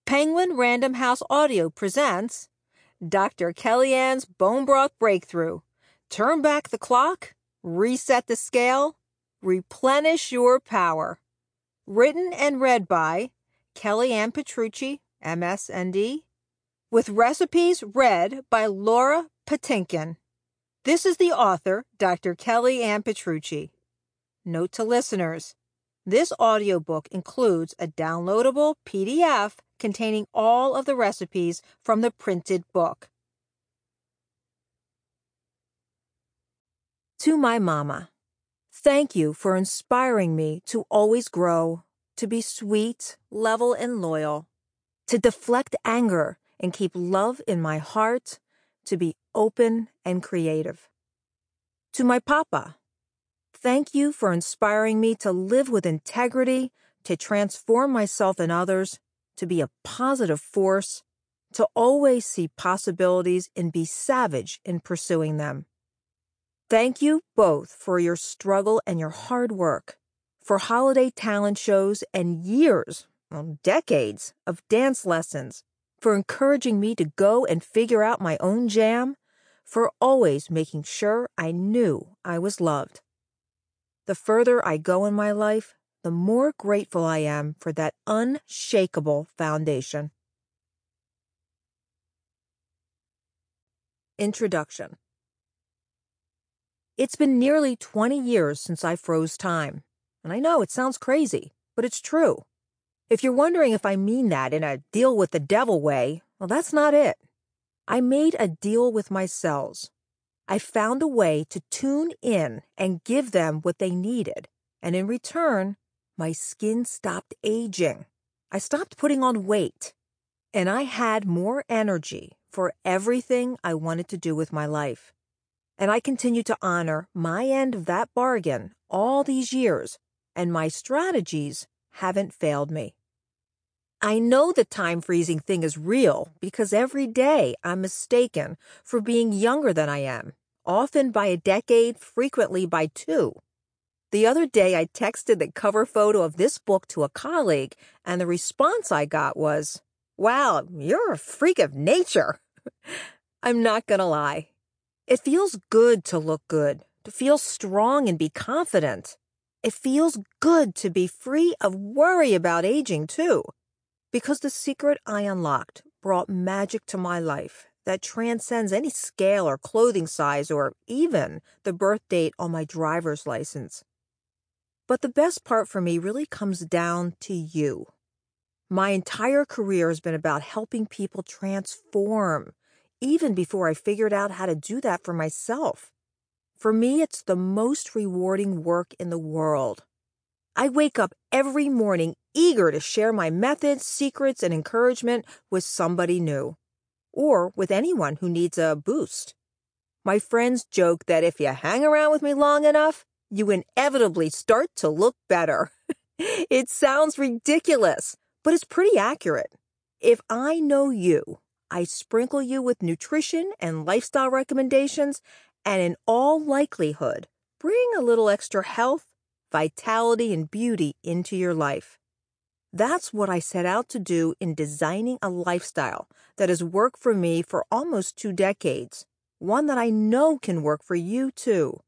Penguin Random House Audio presents Dr. Kellyanne's Bone Broth Breakthrough. Turn back the clock, reset the scale, replenish your power. Written and read by Kellyanne Petrucci, MSND, with recipes read by Laura Patinkin. This is the author, Dr. Kellyanne Petrucci. Note to listeners, this audiobook includes a downloadable PDF containing all of the recipes from the printed book. To my mama, thank you for inspiring me to always grow, to be sweet, level, and loyal, to deflect anger and keep love in my heart, to be open and creative. To my papa, thank you for inspiring me to live with integrity, to transform myself and others, to be a positive force, to always see possibilities and be savage in pursuing them. Thank you both for your struggle and your hard work, for holiday talent shows and years, decades of dance lessons, for encouraging me to go and figure out my own jam, for always making sure I knew I was loved. The further I go in my life, the more grateful I am for that unshakable foundation. Introduction. It's been nearly 20 years since I froze time. And I know it sounds crazy, but it's true. If you're wondering if I mean that in a deal with the devil way, well, that's not it. I made a deal with my cells. I found a way to tune in and give them what they needed. And in return, my skin stopped aging. I stopped putting on weight. And I had more energy for everything I wanted to do with my life. And I continue to honor my end of that bargain all these years, and my strategies haven't failed me. I know the time freezing thing is real because every day I'm mistaken for being younger than I am, often by a decade, frequently by 2. The other day I texted the cover photo of this book to a colleague, and the response I got was, "Wow, you're a freak of nature." I'm not gonna lie. It feels good to look good, to feel strong and be confident. It feels good to be free of worry about aging, too, because the secret I unlocked brought magic to my life that transcends any scale or clothing size or even the birth date on my driver's license. But the best part for me really comes down to you. My entire career has been about helping people transform, even before I figured out how to do that for myself. For me, it's the most rewarding work in the world. I wake up every morning eager to share my methods, secrets, and encouragement with somebody new, or with anyone who needs a boost. My friends joke that if you hang around with me long enough, you inevitably start to look better. It sounds ridiculous, but it's pretty accurate. If I know you, I sprinkle you with nutrition and lifestyle recommendations, and in all likelihood, bring a little extra health, vitality, and beauty into your life. That's what I set out to do in designing a lifestyle that has worked for me for almost 2 decades, one that I know can work for you too.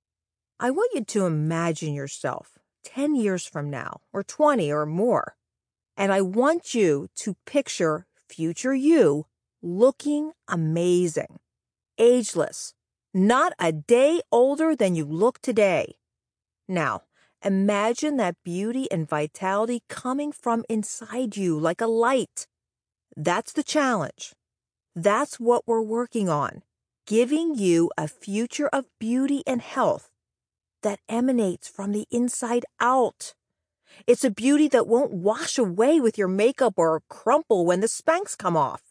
I want you to imagine yourself 10 years from now, or 20 or more, and I want you to picture future you looking amazing, ageless, not a day older than you look today. Now, imagine that beauty and vitality coming from inside you like a light. That's the challenge. That's what we're working on, giving you a future of beauty and health that emanates from the inside out. It's a beauty that won't wash away with your makeup or crumple when the Spanx come off.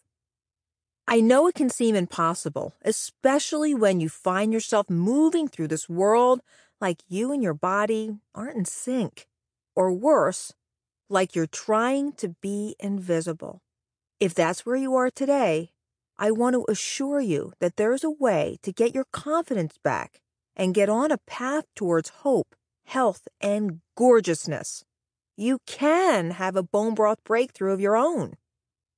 I know it can seem impossible, especially when you find yourself moving through this world like you and your body aren't in sync. Or worse, like you're trying to be invisible. If that's where you are today, I want to assure you that there's a way to get your confidence back and get on a path towards hope, health, and gorgeousness. You can have a bone broth breakthrough of your own.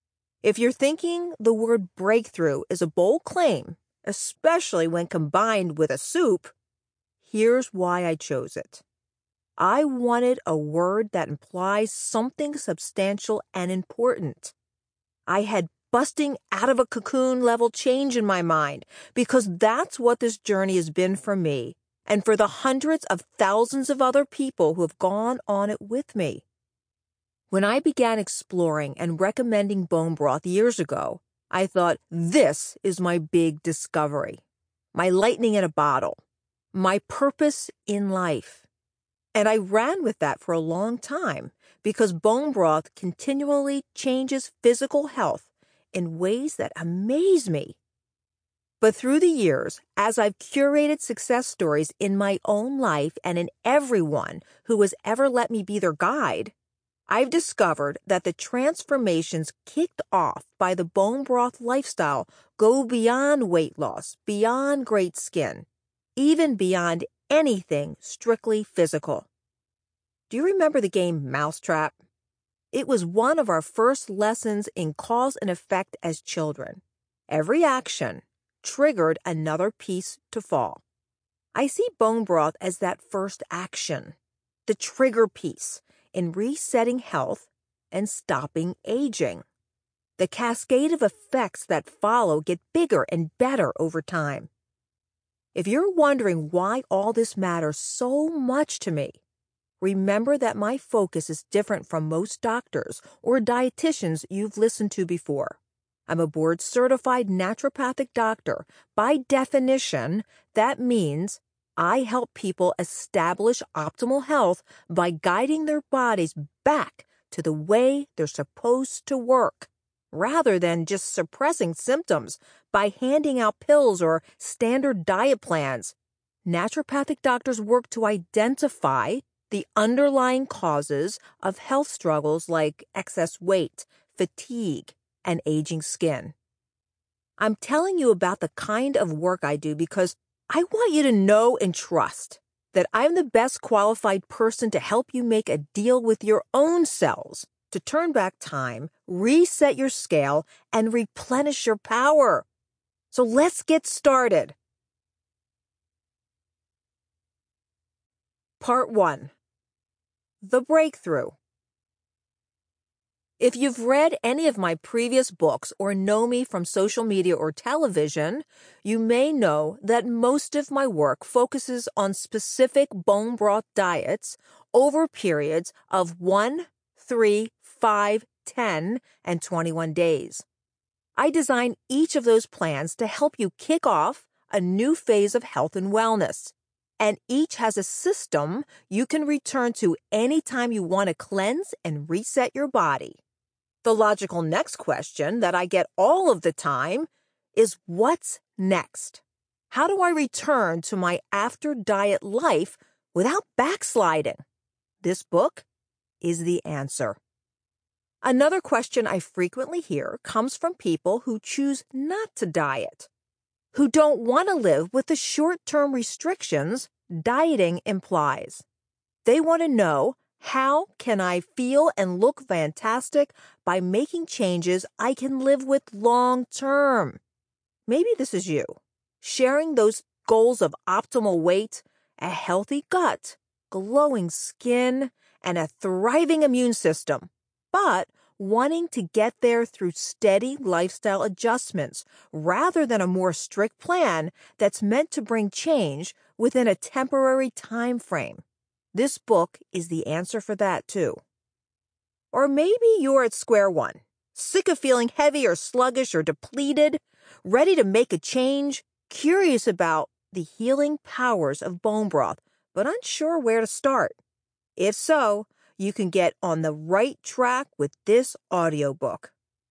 If you're thinking the word breakthrough is a bold claim, especially when combined with a soup, here's why I chose it. I wanted a word that implies something substantial and important. I had busting out of a cocoon level change in my mind because that's what this journey has been for me and for the hundreds of thousands of other people who have gone on it with me. When I began exploring and recommending bone broth years ago, I thought, this is my big discovery, my lightning in a bottle, my purpose in life. And I ran with that for a long time because bone broth continually changes physical health in ways that amaze me. But through the years, as I've curated success stories in my own life and in everyone who has ever let me be their guide, I've discovered that the transformations kicked off by the bone broth lifestyle go beyond weight loss, beyond great skin, even beyond anything strictly physical. Do you remember the game Mousetrap? It was one of our first lessons in cause and effect as children. Every action triggered another piece to fall. I see bone broth as that first action, the trigger piece in resetting health and stopping aging. The cascade of effects that follow get bigger and better over time. If you're wondering why all this matters so much to me, remember that my focus is different from most doctors or dietitians you've listened to before. I'm a board-certified naturopathic doctor. By definition, that means I help people establish optimal health by guiding their bodies back to the way they're supposed to work, rather than just suppressing symptoms by handing out pills or standard diet plans. Naturopathic doctors work to identify the underlying causes of health struggles like excess weight, fatigue, and aging skin. I'm telling you about the kind of work I do because I want you to know and trust that I'm the best qualified person to help you make a deal with your own cells to turn back time, reset your scale, and replenish your power. So let's get started. Part 1. The Breakthrough. If you've read any of my previous books or know me from social media or television, you may know that most of my work focuses on specific bone broth diets over periods of 1, 3, 5, 10, and 21 days. I design each of those plans to help you kick off a new phase of health and wellness. And each has a system you can return to anytime you want to cleanse and reset your body. The logical next question that I get all of the time is, what's next? How do I return to my after-diet life without backsliding? This book is the answer. Another question I frequently hear comes from people who choose not to diet, who don't want to live with the short-term restrictions dieting implies. They want to know, how can I feel and look fantastic by making changes I can live with long-term? Maybe this is you, sharing those goals of optimal weight, a healthy gut, glowing skin, and a thriving immune system, but wanting to get there through steady lifestyle adjustments rather than a more strict plan that's meant to bring change within a temporary time frame. This book is the answer for that, too. Or maybe you're at square one, sick of feeling heavy or sluggish or depleted, ready to make a change, curious about the healing powers of bone broth, but unsure where to start. If so, you can get on the right track with this audiobook.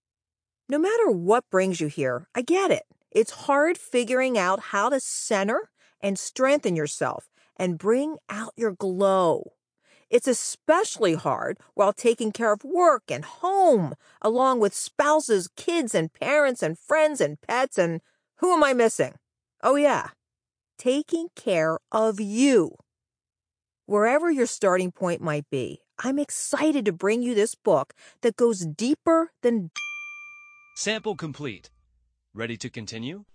No matter what brings you here, I get it. It's hard figuring out how to center and strengthen yourself and bring out your glow. It's especially hard while taking care of work and home, along with spouses, kids, and parents, and friends, and pets, and who am I missing? Oh yeah, taking care of you. Wherever your starting point might be, I'm excited to bring you this book that goes deeper than Sample complete. Ready to continue?